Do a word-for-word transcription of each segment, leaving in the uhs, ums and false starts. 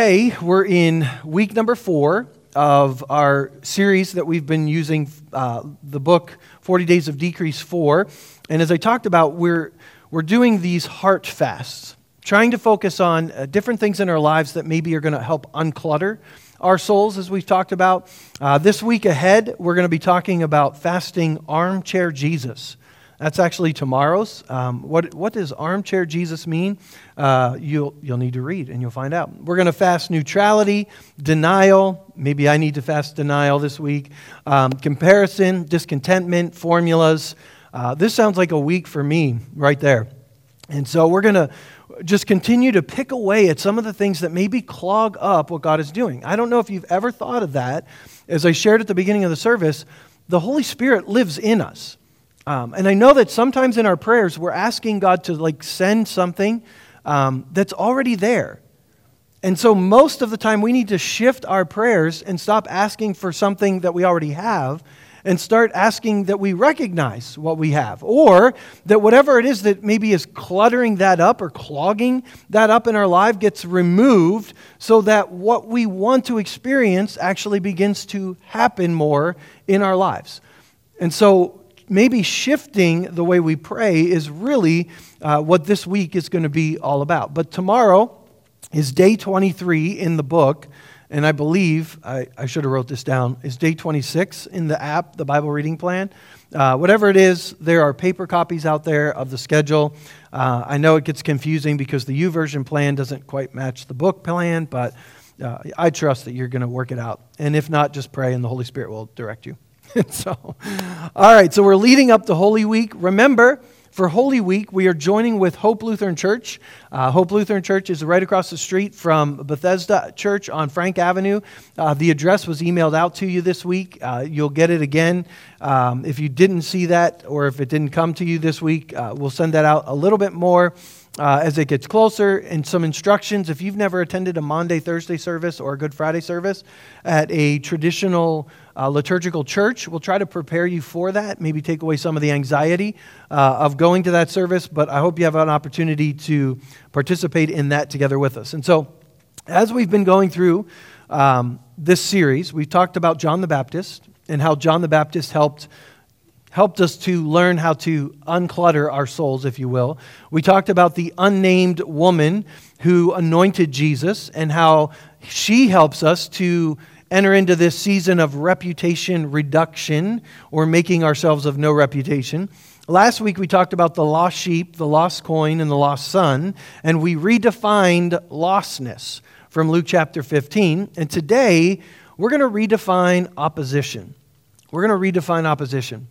today we're in week number four of our series that we've been using, uh, the book forty Days of Decrease for. And as I talked about, we're we're doing these heart fasts, trying to focus on uh, different things in our lives that maybe are going to help unclutter our souls, as we've talked about. Uh, this week ahead, we're going to be talking about fasting Armchair Jesus. That's actually tomorrow's. Um, what what does Armchair Jesus mean? Uh, you'll you'll need to read and you'll find out. We're going to fast neutrality, denial. Maybe I need to fast denial this week. Um, comparison, discontentment, formulas. Uh, this sounds like a week for me right there. And so we're going to just continue to pick away at some of the things that maybe clog up what God is doing. I don't know if you've ever thought of that. As I shared at the beginning of the service, the Holy Spirit lives in us. Um, and I know that sometimes in our prayers, we're asking God to like send something um, that's already there. And so most of the time we need to shift our prayers and stop asking for something that we already have and start asking that we recognize what we have, or that whatever it is that maybe is cluttering that up or clogging that up in our life gets removed so that what we want to experience actually begins to happen more in our lives. And so maybe shifting the way we pray is really uh, what this week is going to be all about. But tomorrow is day twenty-three in the book, and I believe, I, I should have wrote this down, is day twenty-six in the app, the Bible reading plan. Uh, whatever it is, there are paper copies out there of the schedule. Uh, I know it gets confusing because the YouVersion plan doesn't quite match the book plan, but uh, I trust that you're going to work it out. And if not, just pray and the Holy Spirit will direct you. So, all right, so we're leading up to Holy Week. Remember, for Holy Week, we are joining with Hope Lutheran Church. Uh, Hope Lutheran Church is right across the street from Bethesda Church on Frank Avenue. Uh, the address was emailed out to you this week. Uh, you'll get it again. Um, if you didn't see that, or if it didn't come to you this week, uh, we'll send that out a little bit more Uh, as it gets closer, and some instructions. If you've never attended a Maundy, Thursday service or a Good Friday service at a traditional uh, liturgical church, we'll try to prepare you for that, maybe take away some of the anxiety uh, of going to that service, but I hope you have an opportunity to participate in that together with us. And so, as we've been going through um, this series, we've talked about John the Baptist and how John the Baptist helped helped us to learn how to unclutter our souls, if you will. We talked about the unnamed woman who anointed Jesus and how she helps us to enter into this season of reputation reduction, or making ourselves of no reputation. Last week we talked about the lost sheep, the lost coin, and the lost son, and we redefined lostness from Luke chapter fifteen. And today we're going to redefine opposition. We're going to redefine opposition.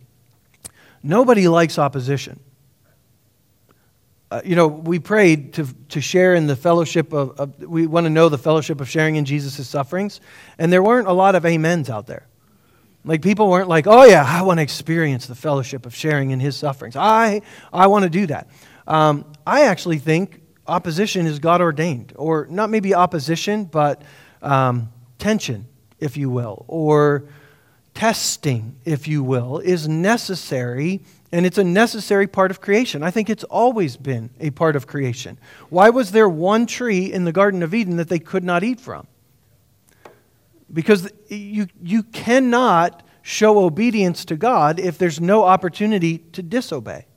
Nobody likes opposition. Uh, you know, we prayed to to share in the fellowship of, of, we want to know the fellowship of sharing in Jesus' sufferings, and there weren't a lot of amens out there. Like, people weren't like, oh yeah, I want to experience the fellowship of sharing in his sufferings. I I want to do that. Um, I actually think opposition is God ordained, or not maybe opposition, but um, tension, if you will, or testing, if you will, is necessary, and it's a necessary part of creation. I think it's always been a part of creation. Why was there one tree in the Garden of Eden that they could not eat from? Because you you cannot show obedience to God if there's no opportunity to disobey.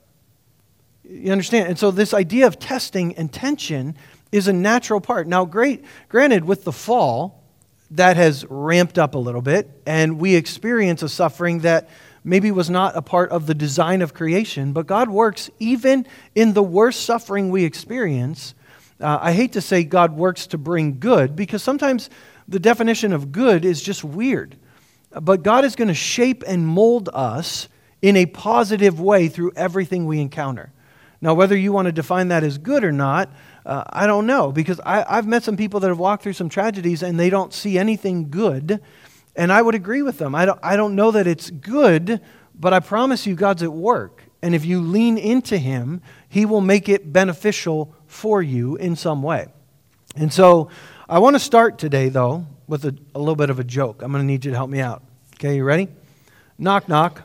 You understand? And so this idea of testing and tension is a natural part. Now, great, granted, with the fall, that has ramped up a little bit, and we experience a suffering that maybe was not a part of the design of creation, but God works even in the worst suffering we experience. Uh, I hate to say God works to bring good, because sometimes the definition of good is just weird. But God is going to shape and mold us in a positive way through everything we encounter. Now, whether you want to define that as good or not, Uh, I don't know, because I, I've met some people that have walked through some tragedies and they don't see anything good, and I would agree with them. I don't, I don't know that it's good, but I promise you God's at work, and if you lean into Him, He will make it beneficial for you in some way. And so I want to start today, though, with a, a little bit of a joke. I'm going to need you to help me out. Okay, you ready? Knock, knock.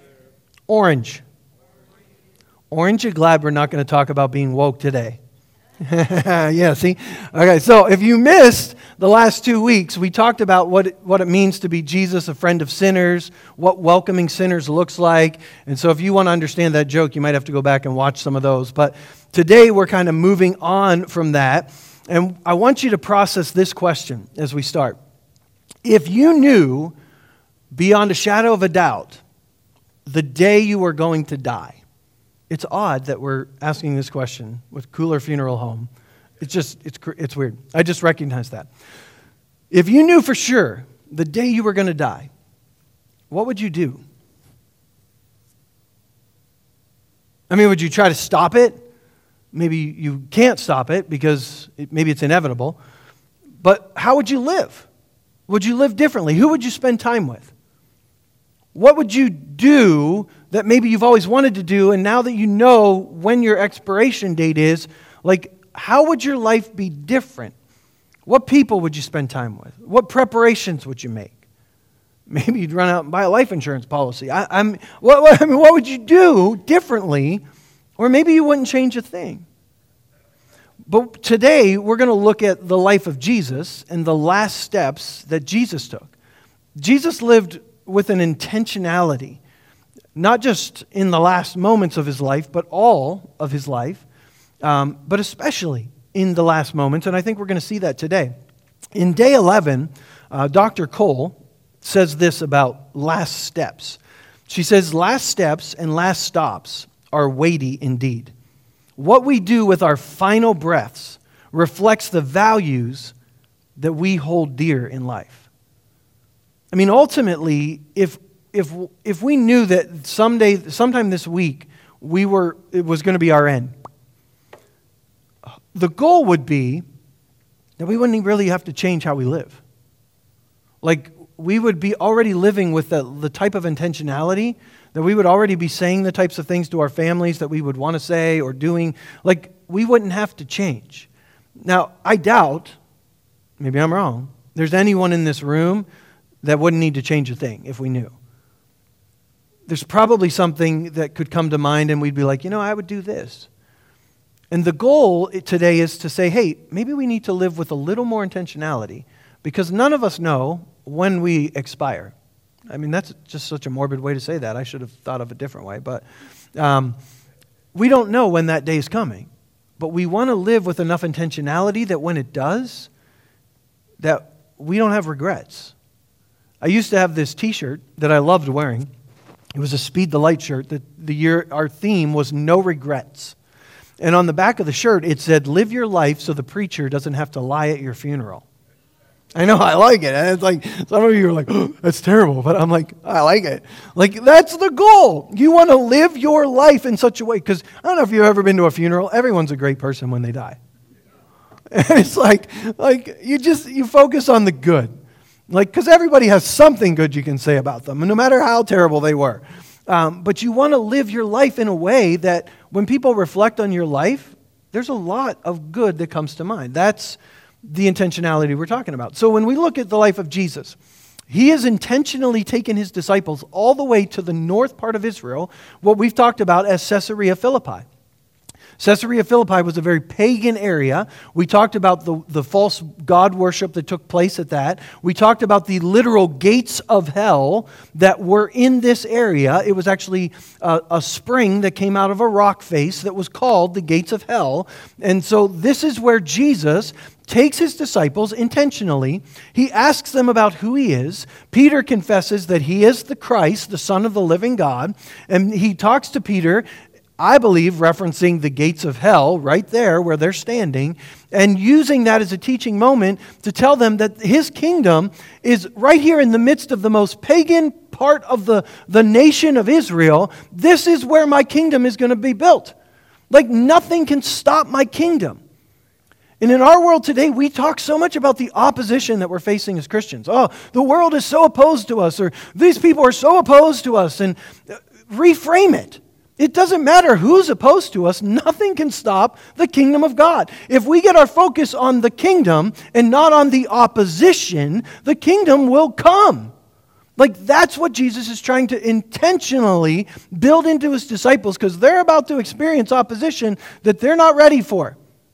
Orange. Orange, you glad we're not going to talk about being woke today? Yeah, see? Okay, so if you missed the last two weeks, we talked about what it, what it means to be Jesus, a friend of sinners, what welcoming sinners looks like. And so if you want to understand that joke, you might have to go back and watch some of those. But today we're kind of moving on from that. And I want you to process this question as we start. If you knew beyond a shadow of a doubt the day you were going to die, it's odd that we're asking this question with Cooler Funeral Home. It's just, it's it's weird. I just recognize that. If you knew for sure the day you were going to die, what would you do? I mean, would you try to stop it? Maybe you can't stop it because it, maybe it's inevitable. But how would you live? Would you live differently? Who would you spend time with? What would you do that maybe you've always wanted to do, and now that you know when your expiration date is, like, how would your life be different? What people would you spend time with? What preparations would you make? Maybe you'd run out and buy a life insurance policy. I, I'm, what, what, I mean, what would you do differently? Or maybe you wouldn't change a thing. But today, we're going to look at the life of Jesus and the last steps that Jesus took. Jesus lived with an intentionality, not just in the last moments of his life, but all of his life, um, but especially in the last moments, and I think we're going to see that today. In day eleven, uh, Doctor Cole says this about last steps. She says, last steps and last stops are weighty indeed. What we do with our final breaths reflects the values that we hold dear in life. I mean, ultimately, if if if we knew that someday, sometime this week, we were it was going to be our end, the goal would be that we wouldn't really have to change how we live. Like, we would be already living with the, the type of intentionality that we would already be saying the types of things to our families that we would want to say or doing. Like, we wouldn't have to change. Now, I doubt, maybe I'm wrong, there's anyone in this room that wouldn't need to change a thing if we knew. There's probably something that could come to mind and we'd be like, you know, I would do this. And the goal today is to say, hey, maybe we need to live with a little more intentionality because none of us know when we expire. I mean, that's just such a morbid way to say that. I should have thought of a different way. But um, we don't know when that day is coming. But we want to live with enough intentionality that when it does, that we don't have regrets. I used to have this t-shirt that I loved wearing. It was a Speed the Light shirt. That the year our theme was no regrets. And on the back of the shirt, it said, live your life so the preacher doesn't have to lie at your funeral. I know, I like it. And it's like, some of you are like, oh, that's terrible. But I'm like, I like it. Like, that's the goal. You want to live your life in such a way. Because I don't know if you've ever been to a funeral. Everyone's a great person when they die. And it's like, like you just, you focus on the good. Like, because everybody has something good you can say about them, no matter how terrible they were. Um, but you want to live your life in a way that when people reflect on your life, there's a lot of good that comes to mind. That's the intentionality we're talking about. So when we look at the life of Jesus, he has intentionally taken his disciples all the way to the north part of Israel, what we've talked about as Caesarea Philippi. Caesarea Philippi was a very pagan area. We talked about the, the false god worship that took place at that. We talked about the literal gates of hell that were in this area. It was actually a, a spring that came out of a rock face that was called the gates of hell. And so this is where Jesus takes his disciples intentionally. He asks them about who he is. Peter confesses that he is the Christ, the Son of the living God. And he talks to Peter, I believe, referencing the gates of hell right there where they're standing, and using that as a teaching moment to tell them that his kingdom is right here in the midst of the most pagan part of the, the nation of Israel. This is where my kingdom is going to be built. Like, nothing can stop my kingdom. And in our world today, we talk so much about the opposition that we're facing as Christians. Oh, the world is so opposed to us, or these people are so opposed to us, and reframe it. It doesn't matter who's opposed to us. Nothing can stop the kingdom of God. If we get our focus on the kingdom and not on the opposition, the kingdom will come. Like, that's what Jesus is trying to intentionally build into his disciples, because they're about to experience opposition that they're not ready for.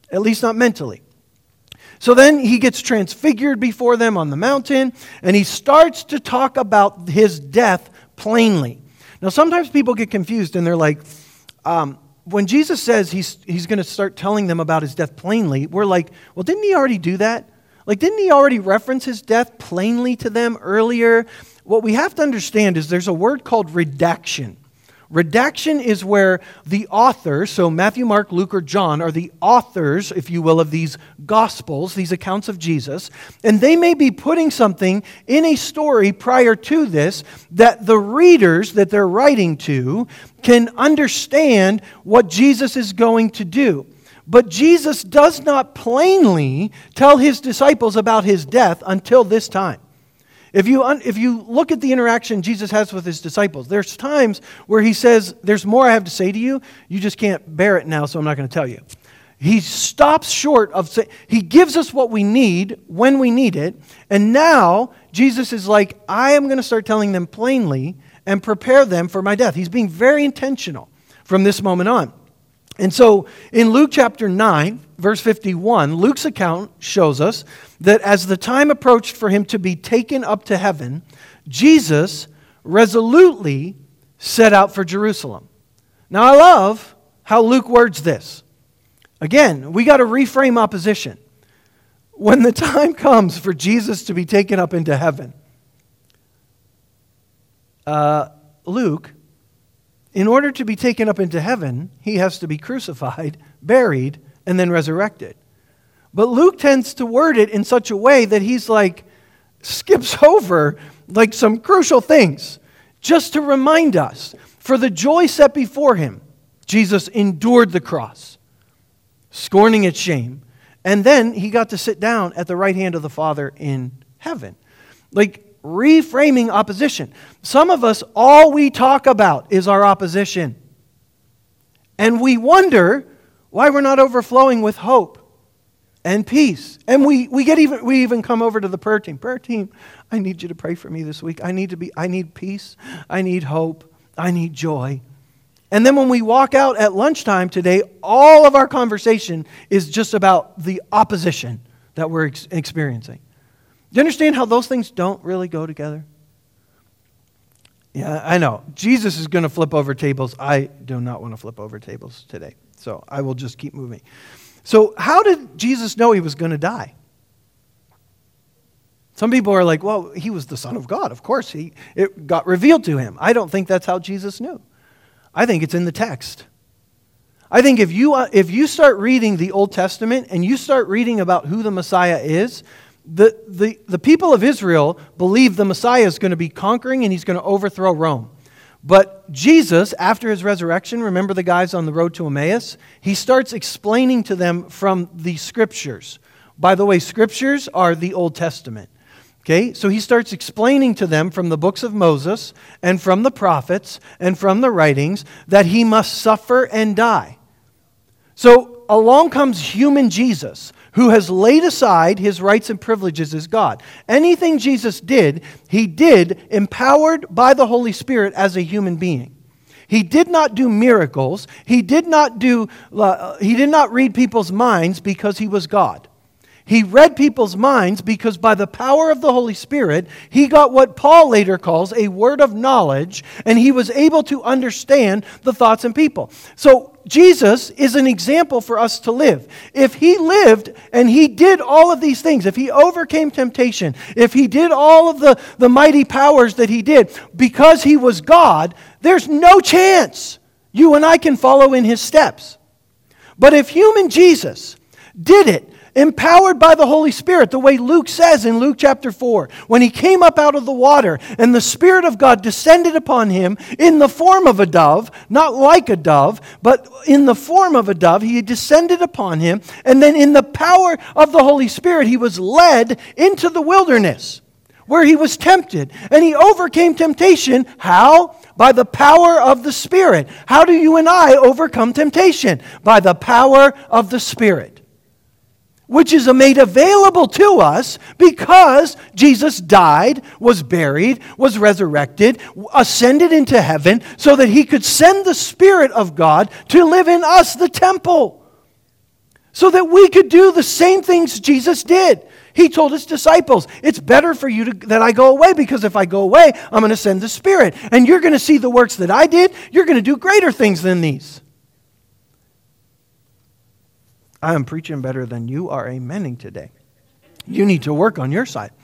at least not mentally. So then he gets transfigured before them on the mountain, and he starts to talk about his death plainly. Now, sometimes people get confused, and they're like, um, when Jesus says he's, he's going to start telling them about his death plainly, we're like, well, didn't he already do that? Like, didn't he already reference his death plainly to them earlier? What we have to understand is there's a word called redaction. Redaction is where the author, so Matthew, Mark, Luke, or John, are the authors, if you will, of these Gospels, these accounts of Jesus, and they may be putting something in a story prior to this that the readers that they're writing to can understand what Jesus is going to do. But Jesus does not plainly tell his disciples about his death until this time. If you, un- if you look at the interaction Jesus has with his disciples, there's times where he says, there's more I have to say to you, you just can't bear it now, so I'm not going to tell you. He stops short of saying, he gives us what we need when we need it, and now Jesus is like, I am going to start telling them plainly and prepare them for my death. He's being very intentional from this moment on. And so in Luke chapter nine, verse fifty-one, Luke's account shows us that as the time approached for him to be taken up to heaven, Jesus resolutely set out for Jerusalem. Now I love how Luke words this. Again, we got to reframe opposition. When the time comes for Jesus to be taken up into heaven, uh, Luke, in order to be taken up into heaven, he has to be crucified, buried, and then resurrected. But Luke tends to word it in such a way that he's like, skips over like some crucial things, just to remind us, for the joy set before him, Jesus endured the cross, scorning its shame, and then he got to sit down at the right hand of the Father in heaven. Like, reframing opposition. Some of us, all we talk about is our opposition. And we wonder why we're not overflowing with hope and peace. And we, we get even we even come over to the prayer team. Prayer team, I need you to pray for me this week. I need to be I need peace. I need hope. I need joy. And then when we walk out at lunchtime today, all of our conversation is just about the opposition that we're ex- experiencing. Do you understand how those things don't really go together? Yeah, I know. Jesus is going to flip over tables. I do not want to flip over tables today. So I will just keep moving. So how did Jesus know he was going to die? Some people are like, well, he was the Son of God. Of course, he it got revealed to him. I don't think that's how Jesus knew. I think it's in the text. I think if you uh, if you start reading the Old Testament and you start reading about who the Messiah is, The, the, the people of Israel believe the Messiah is going to be conquering and he's going to overthrow Rome. But Jesus, after his resurrection, remember the guys on the road to Emmaus? He starts explaining to them from the Scriptures. By the way, Scriptures are the Old Testament. Okay, so he starts explaining to them from the books of Moses and from the prophets and from the writings that he must suffer and die. So along comes human Jesus, who has laid aside his rights and privileges as God. Anything Jesus did, he did empowered by the Holy Spirit as a human being. He did not do miracles. He did not do. Uh, he did not read people's minds because he was God. He read people's minds because by the power of the Holy Spirit, he got what Paul later calls a word of knowledge, and he was able to understand the thoughts of people. So Jesus is an example for us to live. If he lived and he did all of these things, if he overcame temptation, if he did all of the, the mighty powers that he did, because he was God, there's no chance you and I can follow in his steps. But if human Jesus did it, empowered by the Holy Spirit, the way Luke says in Luke chapter four, when he came up out of the water and the Spirit of God descended upon him in the form of a dove, not like a dove, but in the form of a dove, he descended upon him, and then in the power of the Holy Spirit, he was led into the wilderness where he was tempted, and he overcame temptation. How? By the power of the Spirit. How do you and I overcome temptation? By the power of the Spirit, which is made available to us because Jesus died, was buried, was resurrected, ascended into heaven, so that he could send the Spirit of God to live in us, the temple. so that we could do the same things Jesus did. He told his disciples, it's better for you to, that I go away, because if I go away, I'm going to send the Spirit. And you're going to see the works that I did. You're going to do greater things than these. I am preaching better than you are amening today. You need to work on your side.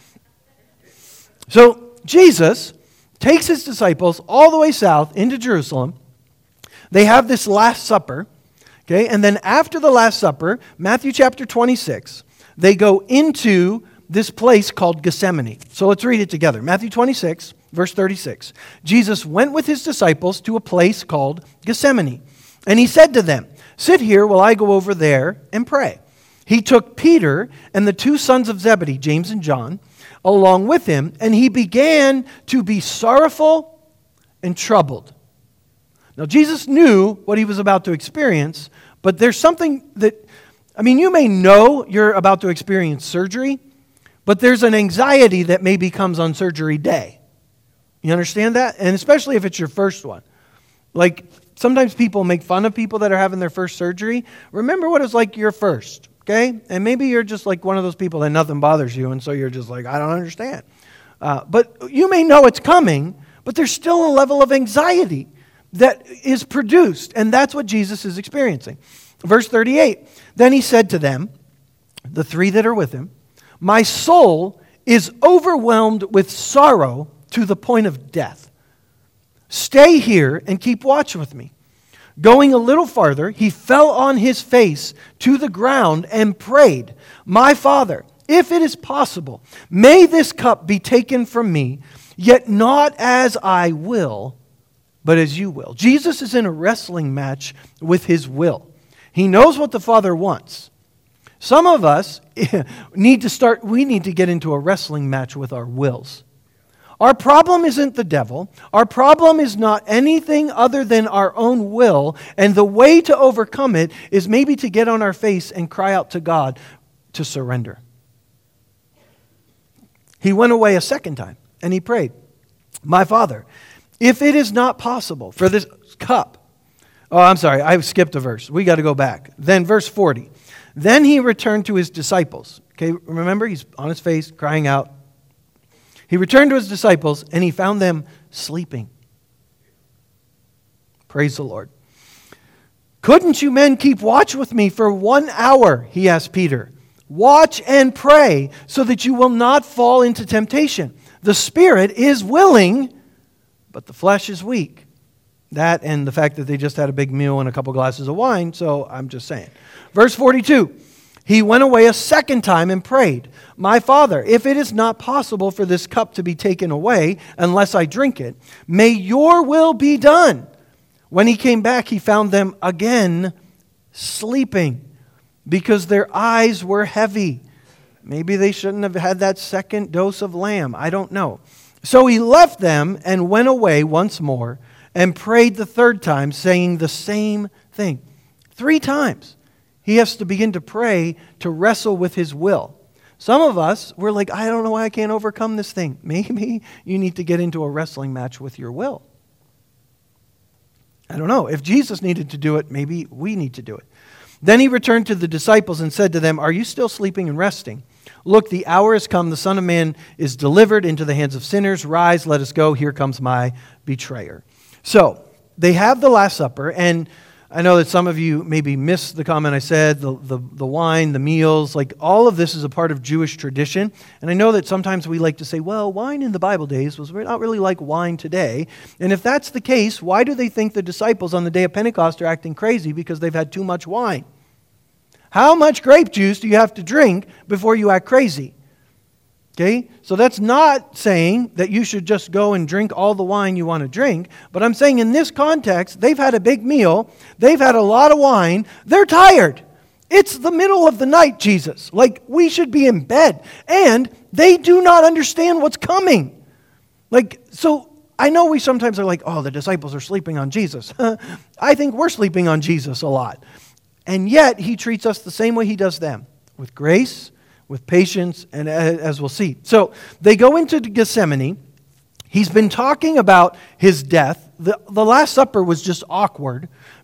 So Jesus takes his disciples all the way south into Jerusalem. They have this Last Supper. Okay, and then after the Last Supper, Matthew chapter twenty-six, they go into this place called Gethsemane. So let's read it together. Matthew twenty-six, verse thirty-six. Jesus went with his disciples to a place called Gethsemane. And he said to them, sit here while I go over there and pray. He took Peter and the two sons of Zebedee, James and John, along with him, and he began to be sorrowful and troubled. Now, Jesus knew what he was about to experience, but there's something that, I mean, you may know you're about to experience surgery, but there's an anxiety that maybe comes on surgery day. You understand that? And especially if it's your first one. Like, sometimes people make fun of people that are having their first surgery. Remember what it's like your first, okay? And maybe you're just like one of those people that nothing bothers you, and so you're just like, I don't understand. Uh, but you may know it's coming, but there's still a level of anxiety that is produced, and that's what Jesus is experiencing. Verse thirty-eight, then he said to them, the three that are with him, my soul is overwhelmed with sorrow to the point of death. Stay here and keep watch with me. Going a little farther, he fell on his face to the ground and prayed, my Father, if it is possible, may this cup be taken from me, yet not as I will, but as you will. Jesus is in a wrestling match with his will. He knows what the Father wants. Some of us need to start, we need to get into a wrestling match with our wills. Our problem isn't the devil. Our problem is not anything other than our own will. And the way to overcome it is maybe to get on our face and cry out to God to surrender. He went away a second time and he prayed, my Father, if it is not possible for this cup. Oh, I'm sorry, I skipped a verse. We got to go back. Then verse forty. Then he returned to his disciples. Okay, remember, he's on his face, crying out. He returned to his disciples, and he found them sleeping. Praise the Lord. Couldn't you men keep watch with me for one hour? He asked Peter. Watch and pray so that you will not fall into temptation. The spirit is willing, but the flesh is weak. That and the fact that they just had a big meal and a couple glasses of wine, so I'm just saying. Verse forty-two, he went away a second time and prayed, my Father, if it is not possible for this cup to be taken away unless I drink it, may your will be done. When he came back, he found them again sleeping because their eyes were heavy. Maybe they shouldn't have had that second dose of lamb. I don't know. So he left them and went away once more and prayed the third time, saying the same thing. Three times he has to begin to pray to wrestle with his will. Some of us, we're like, I don't know why I can't overcome this thing. Maybe you need to get into a wrestling match with your will. I don't know. If Jesus needed to do it, maybe we need to do it. Then he returned to the disciples and said to them, are you still sleeping and resting? Look, the hour has come. The Son of Man is delivered into the hands of sinners. Rise, let us go. Here comes my betrayer. So they have the Last Supper, and I know that some of you maybe missed the comment I said, the, the, the wine, the meals, like all of this is a part of Jewish tradition. And I know that sometimes we like to say, well, wine in the Bible days was not really like wine today. And if that's the case, why do they think the disciples on the day of Pentecost are acting crazy because they've had too much wine? How much grape juice do you have to drink before you act crazy? Okay, so that's not saying that you should just go and drink all the wine you want to drink, but I'm saying in this context, they've had a big meal, they've had a lot of wine, they're tired. It's the middle of the night, Jesus. Like, we should be in bed, and they do not understand what's coming. Like, so I know we sometimes are like, oh, the disciples are sleeping on Jesus. I think we're sleeping on Jesus a lot. And yet, he treats us the same way he does them, with grace, with patience, and as we'll see. So they go into Gethsemane. He's been talking about his death. The, the Last Supper was just awkward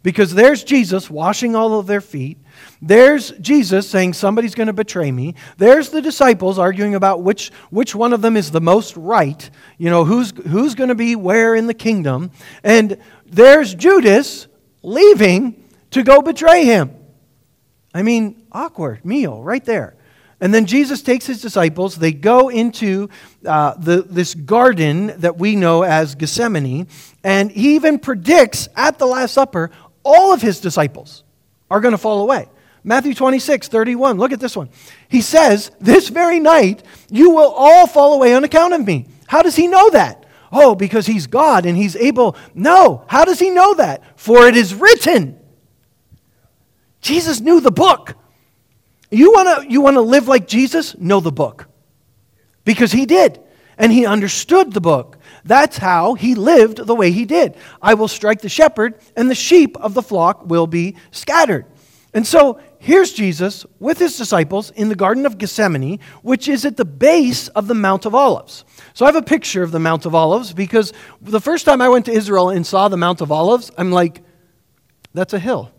Because there's Jesus washing all of their feet. There's Jesus saying somebody's going to betray me. There's the disciples arguing about which, which one of them is the most right. You know, who's, who's going to be where in the kingdom. And there's Judas leaving to go betray him. I mean, awkward meal right there. And then Jesus takes his disciples. They go into uh, the, this garden that we know as Gethsemane. And he even predicts at the Last Supper, all of his disciples are going to fall away. Matthew twenty-six, thirty-one. Look at this one. He says, this very night, you will all fall away on account of me. How does he know that? Oh, because he's God and he's able. No. How does he know that? For it is written. Jesus knew the book. You want to you want to live like Jesus? Know the book. Because he did. And he understood the book. That's how he lived the way he did. I will strike the shepherd, and the sheep of the flock will be scattered. And so here's Jesus with his disciples in the Garden of Gethsemane, which is at the base of the Mount of Olives. So I have a picture of the Mount of Olives because the first time I went to Israel and saw the Mount of Olives, I'm like, that's a hill.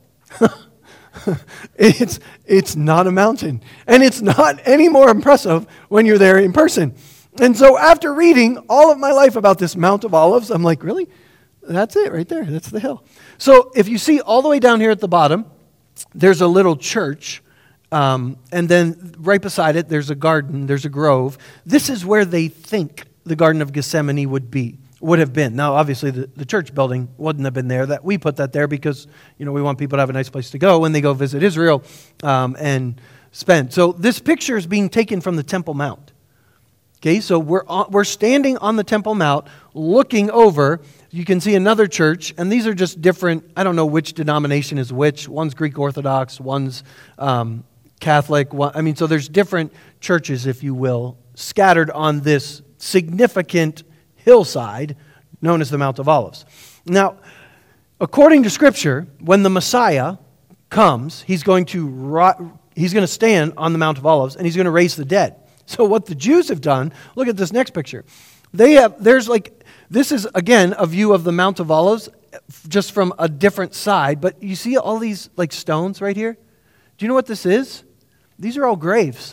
it's, it's not a mountain. And it's not any more impressive when you're there in person. And so after reading all of my life about this Mount of Olives, I'm like, really? That's it right there. That's the hill. So if you see all the way down here at the bottom, there's a little church. Um, and then right beside it, there's a garden. There's a grove. This is where they think the Garden of Gethsemane would be, would have been. Now, obviously, the, the church building wouldn't have been there. That we put that there because, you know, we want people to have a nice place to go when they go visit Israel um, and spend. So this picture is being taken from the Temple Mount. Okay, so we're on, we're standing on the Temple Mount, looking over. You can see another church, and these are just different. I don't know which denomination is which. One's Greek Orthodox, one's um, Catholic. One, I mean, so there's different churches, if you will, scattered on this significant hillside known as the Mount of Olives. Now, according to Scripture, when the Messiah comes, he's going to ro- he's going to stand on the Mount of Olives, and he's going to raise the dead. So what the Jews have done, look at this next picture. They have, there's like, this is again a view of the Mount of Olives just from a different side, but you see all these like stones right here? Do you know what this is? These are all graves.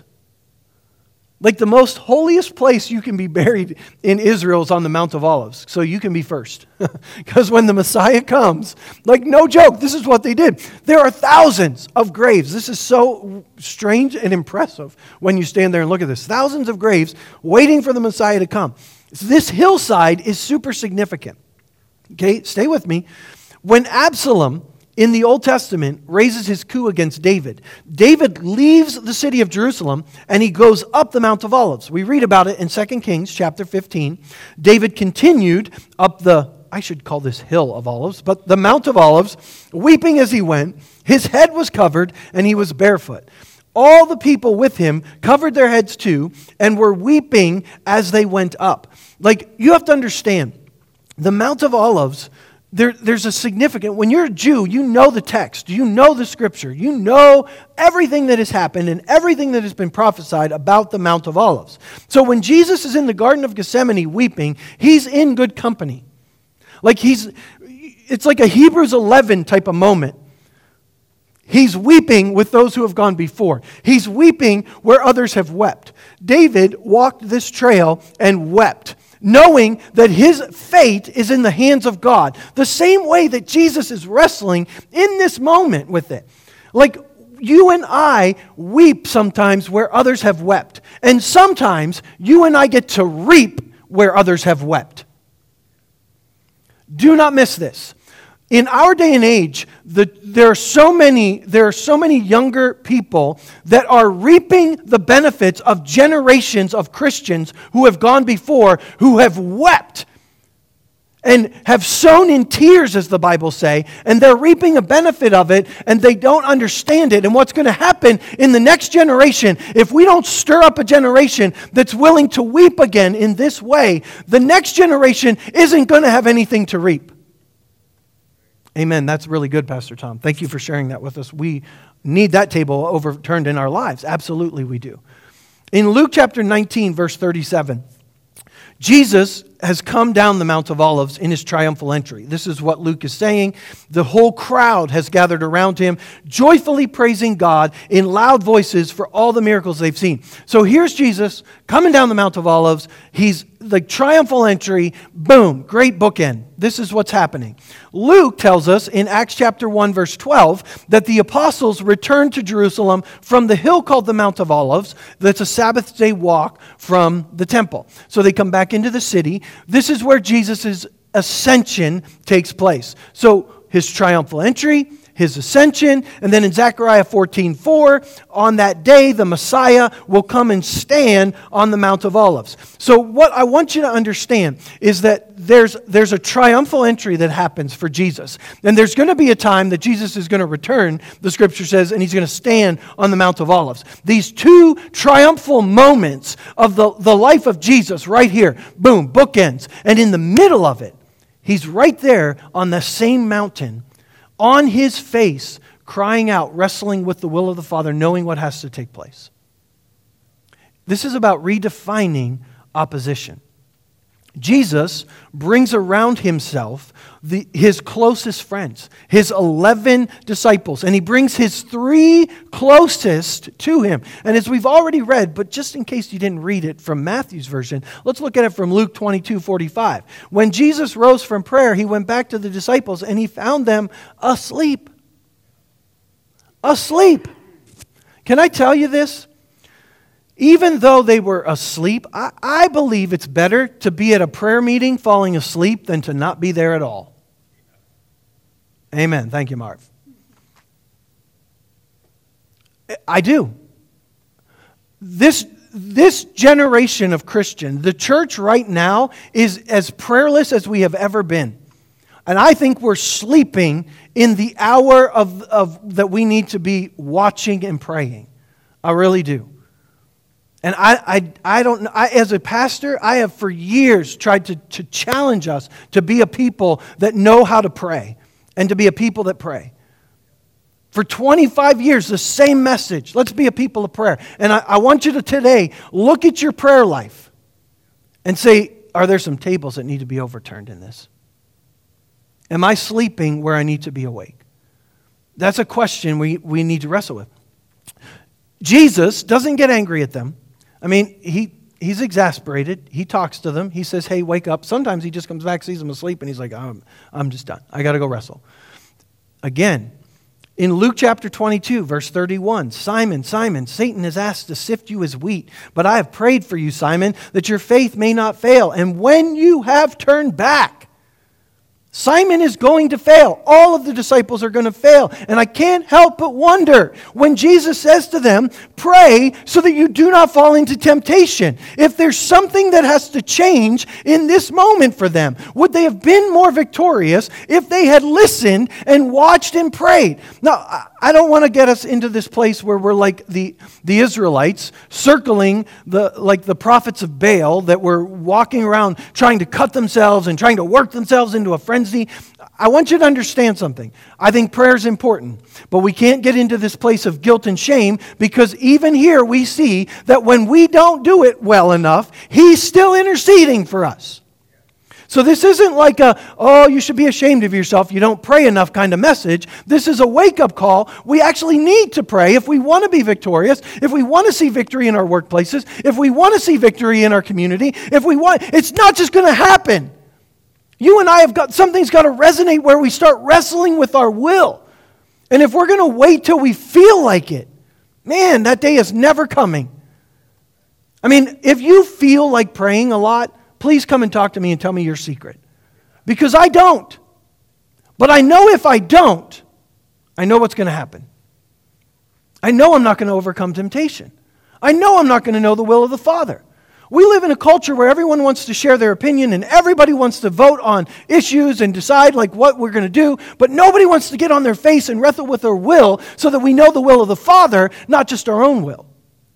Like the most holiest place you can be buried in Israel is on the Mount of Olives. So you can be first. Because when the Messiah comes, like no joke, this is what they did. There are thousands of graves. This is so strange and impressive when you stand there and look at this. Thousands of graves waiting for the Messiah to come. So this hillside is super significant. Okay, stay with me. When Absalom in the Old Testament raises his coup against David, David leaves the city of Jerusalem and he goes up the Mount of Olives. We read about it in Second Kings chapter fifteen. David continued up the, I should call this hill of olives, but the Mount of Olives, weeping as he went. His head was covered and he was barefoot. All the people with him covered their heads too and were weeping as they went up. Like, you have to understand, the Mount of Olives, There, there's a significant, when you're a Jew, you know the text, you know the Scripture, you know everything that has happened and everything that has been prophesied about the Mount of Olives. So when Jesus is in the Garden of Gethsemane weeping, he's in good company. Like he's, it's like a Hebrews eleven type of moment. He's weeping with those who have gone before. He's weeping where others have wept. David walked this trail and wept, knowing that his fate is in the hands of God. The same way that Jesus is wrestling in this moment with it. Like you and I weep sometimes where others have wept. And sometimes you and I get to reap where others have wept. Do not miss this. In our day and age, the, there are so many, there are so many younger people that are reaping the benefits of generations of Christians who have gone before, who have wept and have sown in tears, as the Bible say, and they're reaping a benefit of it, and they don't understand it. And what's going to happen in the next generation, if we don't stir up a generation that's willing to weep again in this way, the next generation isn't going to have anything to reap. Amen. That's really good, Pastor Tom. Thank you for sharing that with us. We need that table overturned in our lives. Absolutely we do. In Luke chapter nineteen, verse thirty-seven, Jesus has come down the Mount of Olives in his triumphal entry. This is what Luke is saying. The whole crowd has gathered around him, joyfully praising God in loud voices for all the miracles they've seen. So here's Jesus coming down the Mount of Olives. He's the triumphal entry. Boom, great bookend. This is what's happening. Luke tells us in Acts chapter one, verse twelve, that the apostles returned to Jerusalem from the hill called the Mount of Olives. That's a Sabbath day walk from the temple. So they come back into the city. This is where Jesus' ascension takes place. So his triumphal entry, his ascension, and then in Zechariah fourteen four, on that day the Messiah will come and stand on the Mount of Olives. So what I want you to understand is that there's, there's a triumphal entry that happens for Jesus. And there's going to be a time that Jesus is going to return, the scripture says, and he's going to stand on the Mount of Olives. These two triumphal moments of the, the life of Jesus right here, boom, bookends. And in the middle of it, he's right there on the same mountain, on his face, crying out, wrestling with the will of the Father, knowing what has to take place. This is about redefining opposition. Jesus brings around himself the, his closest friends, his eleven disciples, and he brings his three closest to him. And as we've already read, but just in case you didn't read it from Matthew's version, let's look at it from Luke twenty-two forty-five. When Jesus rose from prayer, he went back to the disciples and he found them asleep. Asleep. Can I tell you this? Even though they were asleep, I, I believe it's better to be at a prayer meeting falling asleep than to not be there at all. Amen. Thank you, Marv. I do. This, this generation of Christian, the church right now, is as prayerless as we have ever been. And I think we're sleeping in the hour of, of that we need to be watching and praying. I really do. And I, I, I don't know, I, as a pastor, I have for years tried to, to challenge us to be a people that know how to pray and to be a people that pray. For twenty-five years, the same message. Let's be a people of prayer. And I, I want you to today look at your prayer life and say, are there some tables that need to be overturned in this? Am I sleeping where I need to be awake? That's a question we, we need to wrestle with. Jesus doesn't get angry at them. I mean, he he's exasperated. He talks to them. He says, hey, wake up. Sometimes he just comes back, sees them asleep, and he's like, I'm, I'm just done. I got to go wrestle. Again, in Luke chapter twenty-two, verse thirty-one, Simon, Simon, Satan has asked to sift you as wheat, but I have prayed for you, Simon, that your faith may not fail. And when you have turned back, Simon is going to fail. All of the disciples are going to fail. And I can't help but wonder when Jesus says to them, pray so that you do not fall into temptation. If there's something that has to change in this moment for them, would they have been more victorious if they had listened and watched and prayed? Now, I don't want to get us into this place where we're like the, the Israelites circling the like the prophets of Baal that were walking around trying to cut themselves and trying to work themselves into a frenzy. I want you to understand something. I think prayer is important, but we can't get into this place of guilt and shame because even here we see that when we don't do it well enough, He's still interceding for us. So this isn't like a, oh, you should be ashamed of yourself, you don't pray enough kind of message. This is a wake-up call. We actually need to pray if we want to be victorious, if we want to see victory in our workplaces, if we want to see victory in our community, if we want, it's not just going to happen. You and I have got, something's got to resonate where we start wrestling with our will. And if we're going to wait till we feel like it, man, that day is never coming. I mean, if you feel like praying a lot, please come and talk to me and tell me your secret. Because I don't. But I know if I don't, I know what's going to happen. I know I'm not going to overcome temptation. I know I'm not going to know the will of the Father. We live in a culture where everyone wants to share their opinion and everybody wants to vote on issues and decide like what we're going to do, but nobody wants to get on their face and wrestle with their will so that we know the will of the Father, not just our own will.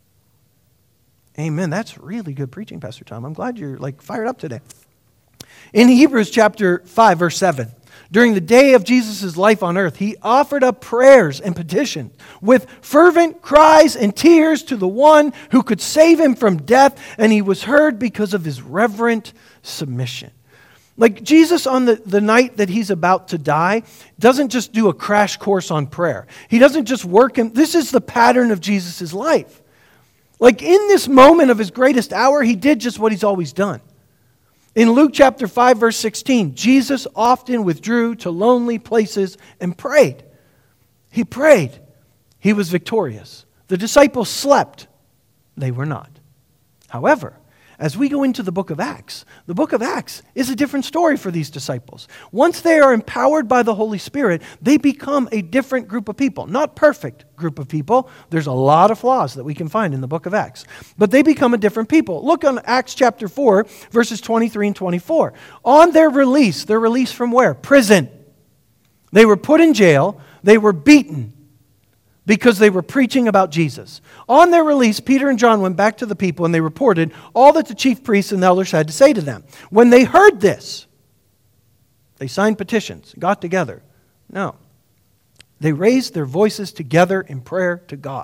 Amen. That's really good preaching, Pastor Tom. I'm glad you're like fired up today. In Hebrews chapter five, verse seven, During the day of Jesus' life on earth, he offered up prayers and petitions with fervent cries and tears to the one who could save him from death, and he was heard because of his reverent submission. Like Jesus on the, the night that he's about to die doesn't just do a crash course on prayer. He doesn't just work him. This is the pattern of Jesus' life. Like in this moment of his greatest hour, he did just what he's always done. In Luke chapter five, verse sixteen, Jesus often withdrew to lonely places and prayed. He prayed. He was victorious. The disciples slept. They were not. However, as we go into the book of Acts, the book of Acts is a different story for these disciples. Once they are empowered by the Holy Spirit, they become a different group of people. Not perfect group of people. There's a lot of flaws that we can find in the book of Acts. But they become a different people. Look on Acts chapter four, verses twenty-three and twenty-four. On their release, their release from where? Prison. They were put in jail. They were beaten because they were preaching about Jesus. On their release, Peter and John went back to the people and they reported all that the chief priests and elders had to say to them. When they heard this, they signed petitions, got together. No. They raised their voices together in prayer to God.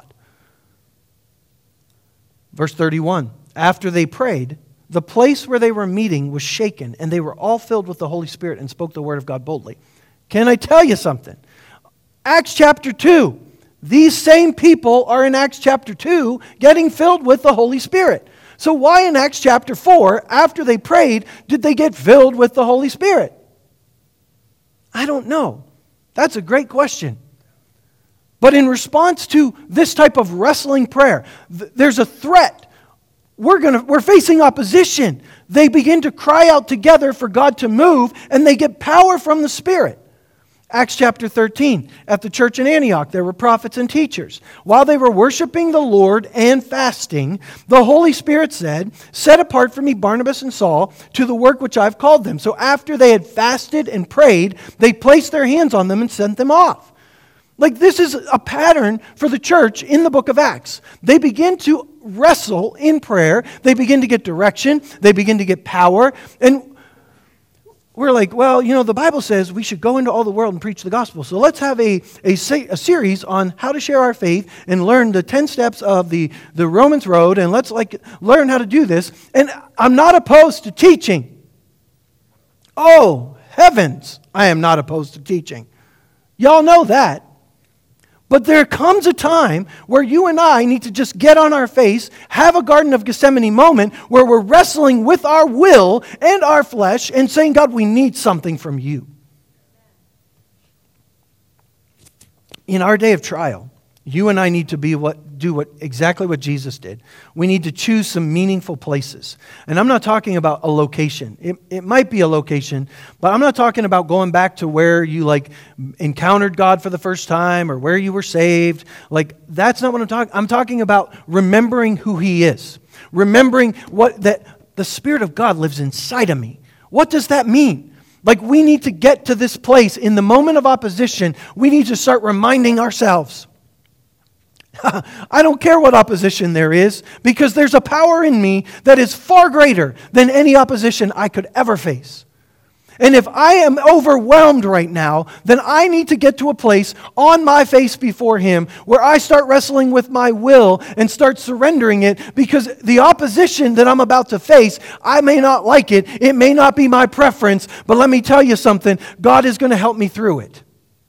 Verse thirty-one, after they prayed, the place where they were meeting was shaken, and they were all filled with the Holy Spirit and spoke the word of God boldly. Can I tell you something? Acts chapter two. These same people are in Acts chapter two getting filled with the Holy Spirit. So why in Acts chapter four, after they prayed, did they get filled with the Holy Spirit? I don't know. That's a great question. But in response to this type of wrestling prayer, th- there's a threat. We're gonna, we're facing opposition. They begin to cry out together for God to move, and they get power from the Spirit. Acts chapter thirteen, at the church in Antioch, there were prophets and teachers. While they were worshiping the Lord and fasting, the Holy Spirit said, set apart for me Barnabas and Saul to the work which I've called them. So after they had fasted and prayed, they placed their hands on them and sent them off. Like this is a pattern for the church in the book of Acts. They begin to wrestle in prayer. They begin to get direction. They begin to get power. And we're like, well, you know, the Bible says we should go into all the world and preach the gospel. So let's have a, a, a series on how to share our faith and learn the ten steps of the, the Romans road, and let's like learn how to do this. And I'm not opposed to teaching. Oh, heavens, I am not opposed to teaching. Y'all know that. But there comes a time where you and I need to just get on our face, have a Garden of Gethsemane moment where we're wrestling with our will and our flesh and saying, God, we need something from you. In our day of trial, you and I need to be what do what exactly what Jesus did. We need to choose some meaningful places. And I'm not talking about a location. It, it might be a location, but I'm not talking about going back to where you like encountered God for the first time or where you were saved. Like that's not what I'm talking. I'm talking about remembering who He is. Remembering what that the Spirit of God lives inside of me. What does that mean? Like we need to get to this place in the moment of opposition. We need to start reminding ourselves, I don't care what opposition there is, because there's a power in me that is far greater than any opposition I could ever face. And if I am overwhelmed right now, then I need to get to a place on my face before Him where I start wrestling with my will and start surrendering it, because the opposition that I'm about to face, I may not like it, it may not be my preference, but let me tell you something, God is going to help me through it.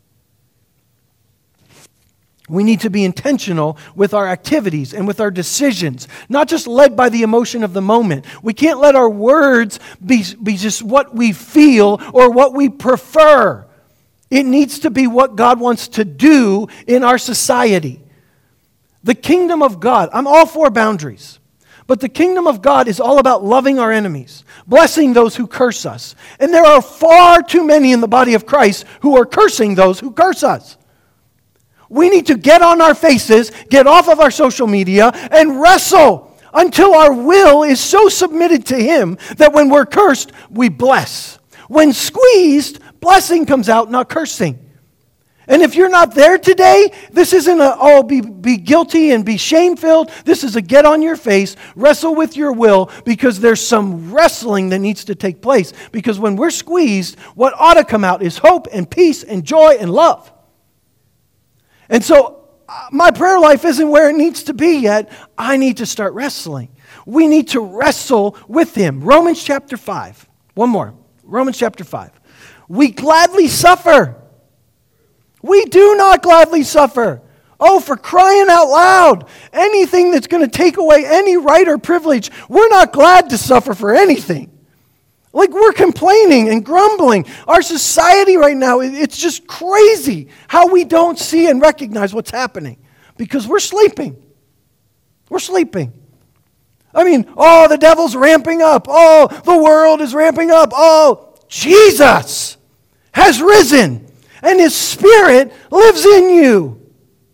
We need to be intentional with our activities and with our decisions, not just led by the emotion of the moment. We can't let our words be, be just what we feel or what we prefer. It needs to be what God wants to do in our society. The kingdom of God, I'm all for boundaries, but the kingdom of God is all about loving our enemies, blessing those who curse us. And there are far too many in the body of Christ who are cursing those who curse us. We need to get on our faces, get off of our social media, and wrestle until our will is so submitted to Him that when we're cursed, we bless. When squeezed, blessing comes out, not cursing. And if you're not there today, this isn't a, oh, be, be guilty and be shame-filled. This is a get on your face, wrestle with your will, because there's some wrestling that needs to take place. Because when we're squeezed, what ought to come out is hope and peace and joy and love. And so uh, my prayer life isn't where it needs to be yet. I need to start wrestling. We need to wrestle with Him. Romans chapter five. One more. Romans chapter five. We gladly suffer. We do not gladly suffer. Oh, for crying out loud. Anything that's going to take away any right or privilege, we're not glad to suffer for anything. Like we're complaining and grumbling. Our society right now, it's just crazy how we don't see and recognize what's happening because we're sleeping. We're sleeping. I mean, oh, the devil's ramping up. Oh, the world is ramping up. Oh, Jesus has risen. And His Spirit lives in you.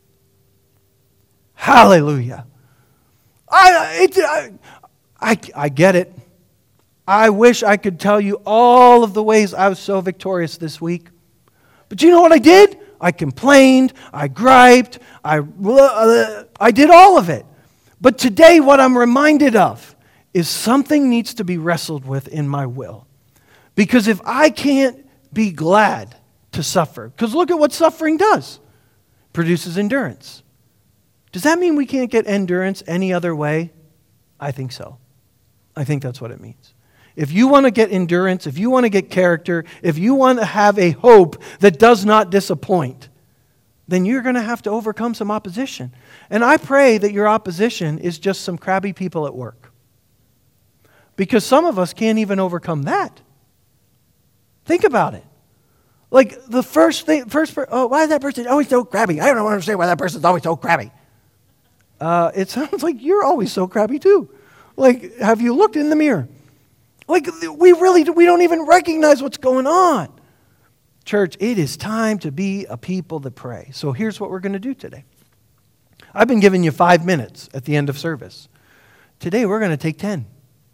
Hallelujah. I, it, I, I, I get it. I wish I could tell you all of the ways I was so victorious this week. But you know what I did? I complained. I griped. I, uh, I did all of it. But today what I'm reminded of is something needs to be wrestled with in my will. Because if I can't be glad to suffer. Because look at what suffering does. Produces endurance. Does that mean we can't get endurance any other way? I think so. I think that's what it means. If you want to get endurance, if you want to get character, if you want to have a hope that does not disappoint, then you're going to have to overcome some opposition. And I pray that your opposition is just some crabby people at work. Because some of us can't even overcome that. Think about it. Like the first thing, first, per- oh, why is that person always so crabby? I don't understand why that person's always so crabby. Uh, it sounds like you're always so crabby too. Like, have you looked in the mirror? Like, we really, we don't even recognize what's going on. Church, it is time to be a people that pray. So here's what we're going to do today. I've been giving you five minutes at the end of service. Today we're going to take ten.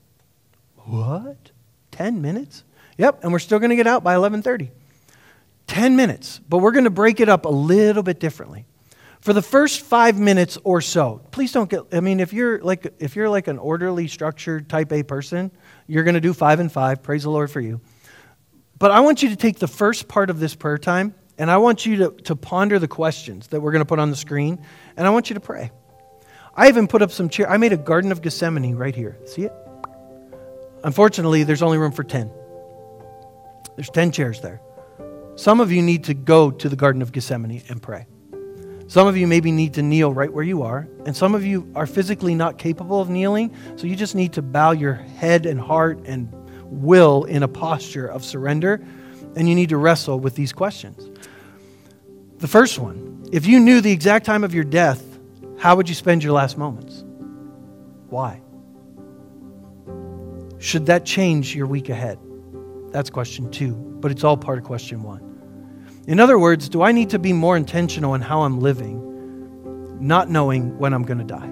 What? Ten minutes? Yep, and we're still going to get out by eleven thirty. Ten minutes, but we're going to break it up a little bit differently. For the first five minutes or so, please don't get, I mean, if you're like if you're like an orderly, structured type A person, you're going to do five and five. Praise the Lord for you. But I want you to take the first part of this prayer time, and I want you to, to ponder the questions that we're going to put on the screen, and I want you to pray. I even put up some chairs. I made a Garden of Gethsemane right here. See it? Unfortunately, there's only room for ten. There's ten chairs there. Some of you need to go to the Garden of Gethsemane and pray. Some of you maybe need to kneel right where you are, and some of you are physically not capable of kneeling, so you just need to bow your head and heart and will in a posture of surrender, and you need to wrestle with these questions. The first one, if you knew the exact time of your death, how would you spend your last moments? Why? Should that change your week ahead? That's question two, but it's all part of question one. In other words, do I need to be more intentional in how I'm living, not knowing when I'm going to die?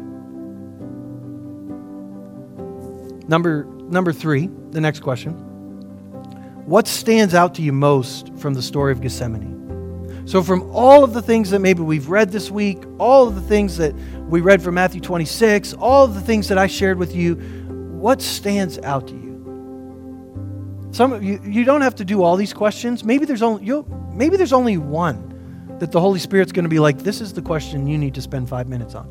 Number, number three, the next question. What stands out to you most from the story of Gethsemane? So from all of the things that maybe we've read this week, all of the things that we read from Matthew twenty-six, all of the things that I shared with you, what stands out to you? Some of you, you don't have to do all these questions. Maybe there's only you'll, maybe there's only one that the Holy Spirit's going to be like, this is the question you need to spend five minutes on.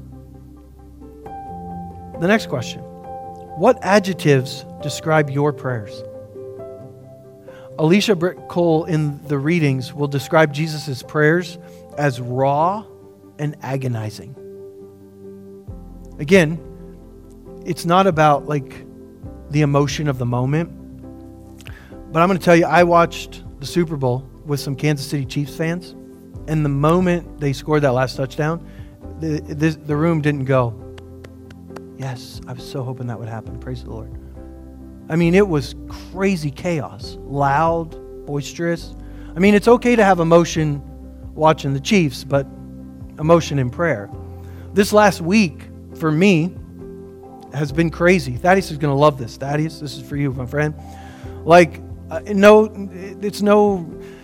The next question. What adjectives describe your prayers? Alicia Britt Cole in the readings will describe Jesus' prayers as raw and agonizing. Again, it's not about like the emotion of the moment. But I'm going to tell you, I watched the Super Bowl with some Kansas City Chiefs fans, and the moment they scored that last touchdown, the, the, the room didn't go, yes, I was so hoping that would happen. Praise the Lord. I mean, it was crazy chaos, loud, boisterous. I mean, it's okay to have emotion watching the Chiefs, but emotion in prayer. This last week, for me, has been crazy. Thaddeus is going to love this. Thaddeus, this is for you, my friend. Like, Uh, no, it's no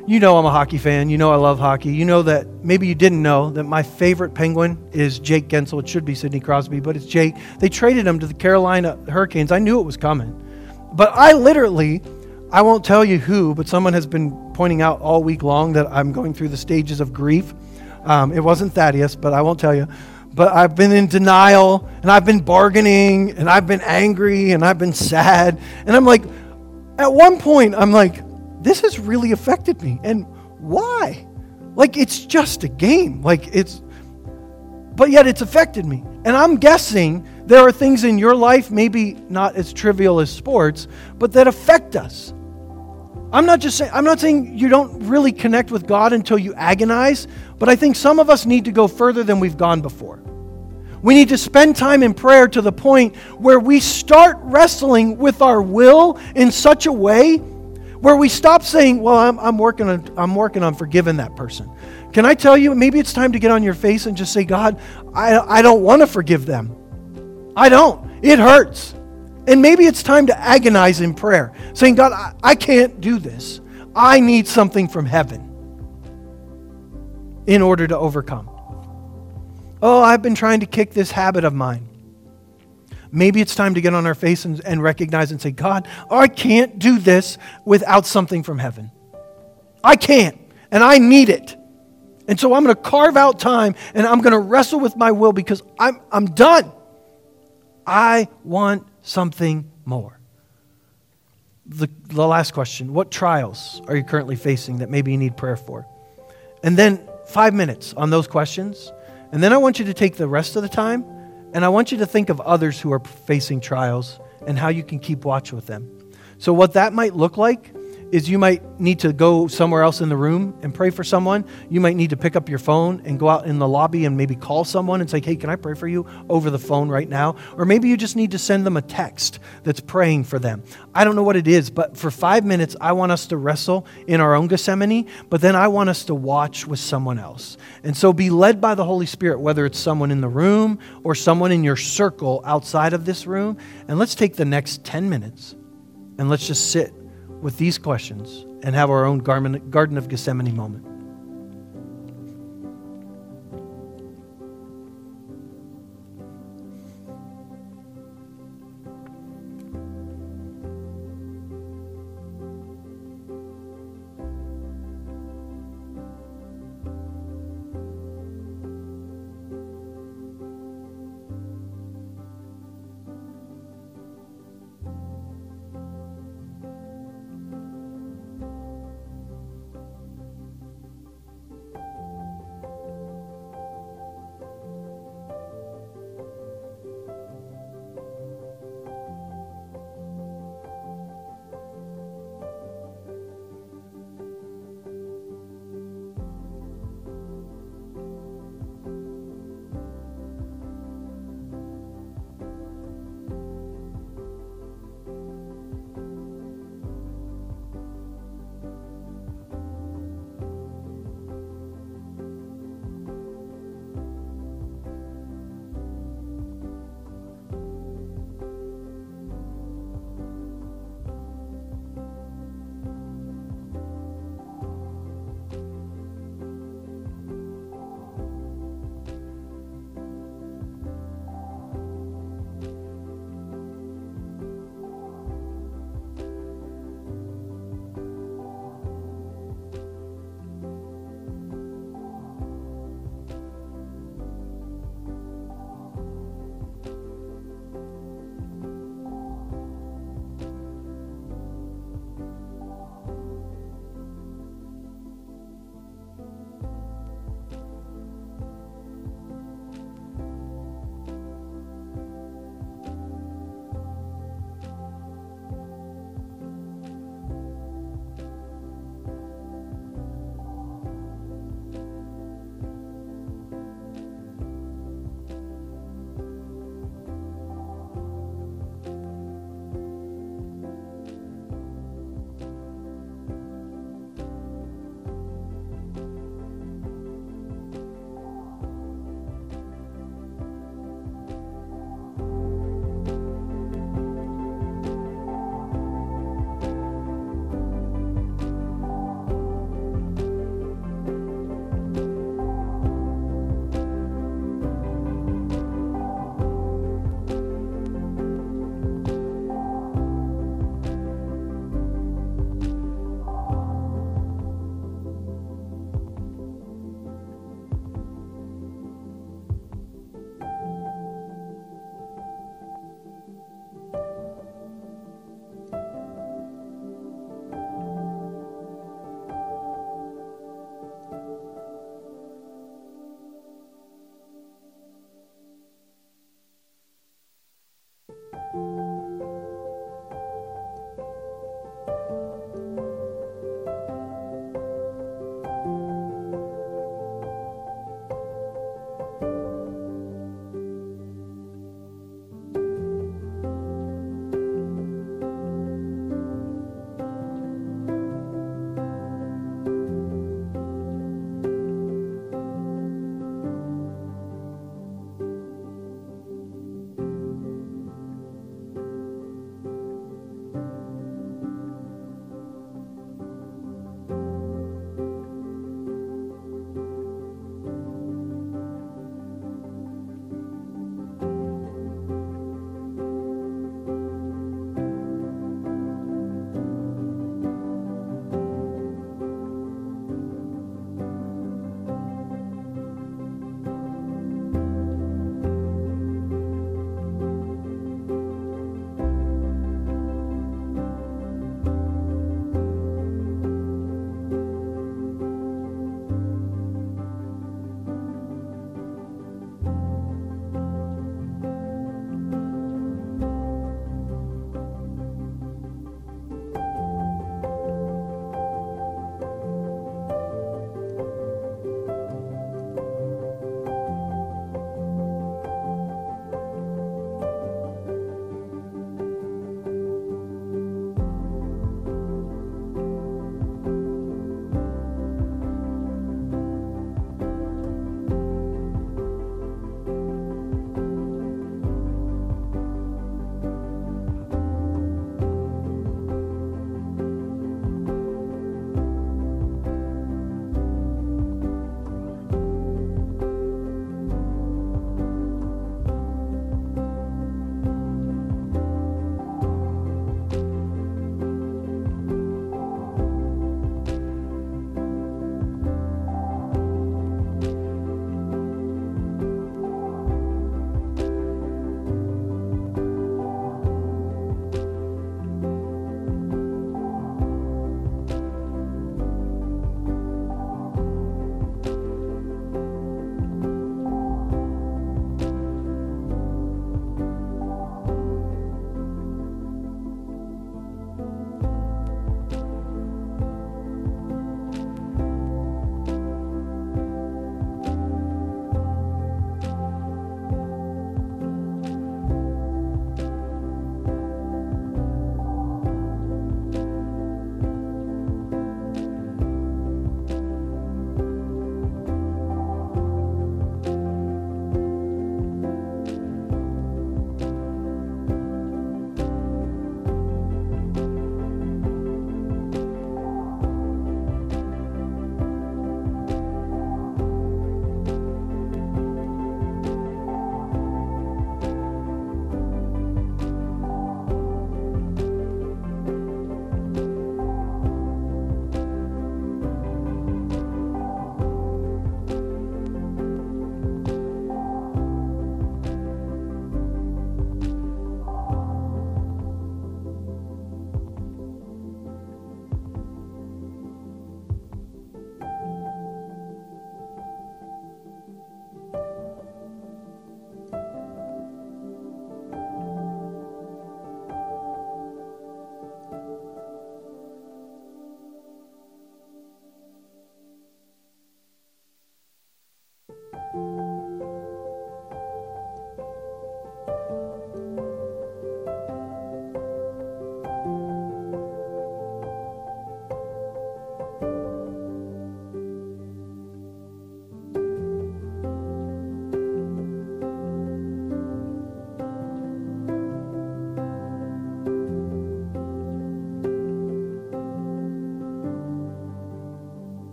You know I'm a hockey fan. You know I love hockey. You know that maybe you didn't know that my favorite Penguin is Jake Gensel. It should be Sidney Crosby, but it's Jake. They traded him to the Carolina Hurricanes. I knew it was coming. But I literally, I won't tell you who, but someone has been pointing out all week long that I'm going through the stages of grief. Um, it wasn't Thaddeus, but I won't tell you. But I've been in denial, and I've been bargaining, and I've been angry, and I've been sad. And I'm like, at one point, I'm like, this has really affected me. And why? Like, it's just a game. Like, it's, but yet it's affected me. And I'm guessing there are things in your life, maybe not as trivial as sports, but that affect us. I'm not just saying, I'm not saying you don't really connect with God until you agonize, but I think some of us need to go further than we've gone before. We need to spend time in prayer to the point where we start wrestling with our will in such a way where we stop saying, well, I'm, I'm working on I'm working on forgiving that person. Can I tell you, maybe it's time to get on your face and just say, God, I, I don't want to forgive them. I don't. It hurts. And maybe it's time to agonize in prayer, saying, God, I, I can't do this. I need something from heaven in order to overcome. Oh, I've been trying to kick this habit of mine. Maybe it's time to get on our face and, and recognize and say, God, I can't do this without something from heaven. I can't, and I need it. And so I'm going to carve out time, and I'm going to wrestle with my will because I'm, I'm done. I want something more. The, the last question, what trials are you currently facing that maybe you need prayer for? And then five minutes on those questions. And then I want you to take the rest of the time and I want you to think of others who are facing trials and how you can keep watch with them. So what that might look like is you might need to go somewhere else in the room and pray for someone. You might need to pick up your phone and go out in the lobby and maybe call someone and say, hey, can I pray for you over the phone right now? Or maybe you just need to send them a text that's praying for them. I don't know what it is, but for five minutes, I want us to wrestle in our own Gethsemane, but then I want us to watch with someone else. And so be led by the Holy Spirit, whether it's someone in the room or someone in your circle outside of this room. And let's take the next ten minutes and let's just sit with these questions and have our own Garden of Gethsemane moment.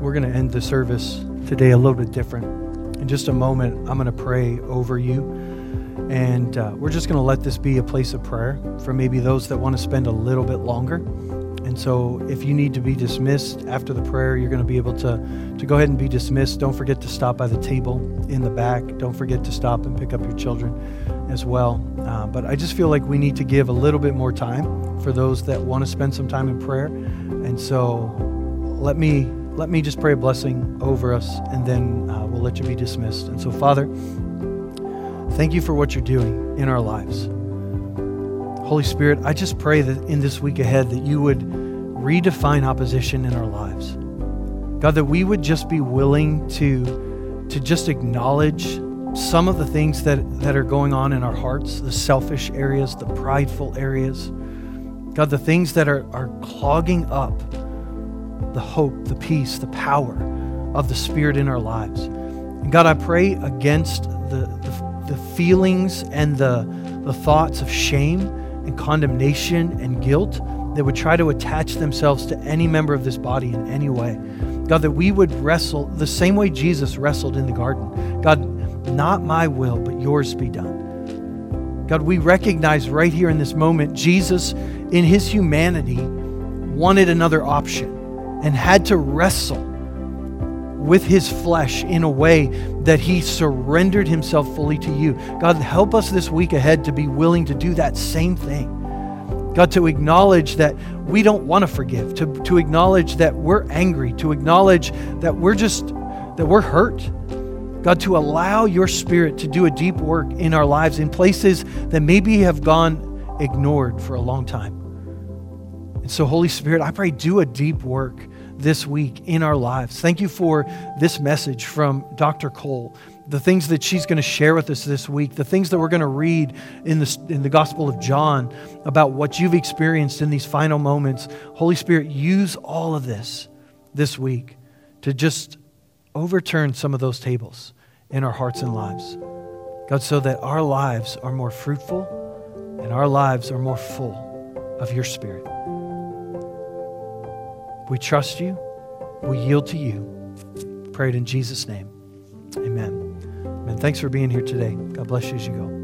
we're going to end the service today a little bit different. In just a moment, I'm going to pray over you. And uh, we're just going to let this be a place of prayer for maybe those that want to spend a little bit longer. And so if you need to be dismissed after the prayer, you're going to be able to, to go ahead and be dismissed. Don't forget to stop by the table in the back. Don't forget to stop and pick up your children as well. Uh, but I just feel like we need to give a little bit more time for those that want to spend some time in prayer. And so let me let me just pray a blessing over us, and then uh, we'll let you be dismissed. And so, Father, thank you for what you're doing in our lives. Holy Spirit, I just pray that in this week ahead that you would redefine opposition in our lives. God, that we would just be willing to, to just acknowledge some of the things that, that are going on in our hearts, the selfish areas, the prideful areas. God, the things that are, are clogging up the hope, the peace, the power of the Spirit in our lives. And God, I pray against the, the, the feelings and the, the thoughts of shame and condemnation and guilt that would try to attach themselves to any member of this body in any way. God, that we would wrestle the same way Jesus wrestled in the garden. God, not my will, but yours be done. God, we recognize right here in this moment, Jesus, in his humanity, wanted another option and had to wrestle with his flesh in a way that he surrendered himself fully to you. God, help us this week ahead to be willing to do that same thing. God, to acknowledge that we don't want to forgive, to, to acknowledge that we're angry, to acknowledge that we're just, that we're hurt. God, to allow your Spirit to do a deep work in our lives in places that maybe have gone ignored for a long time. And so, Holy Spirit, I pray do a deep work this week in our lives. Thank you for this message from Doctor Cole, the things that she's going to share with us this week, the things that we're going to read in the, in the Gospel of John about what you've experienced in these final moments. Holy Spirit, use all of this this week to just overturn some of those tables in our hearts and lives. God, so that our lives are more fruitful and our lives are more full of your Spirit. We trust you. We yield to you. Pray it in Jesus' name. Amen. Amen. Thanks for being here today. God bless you as you go.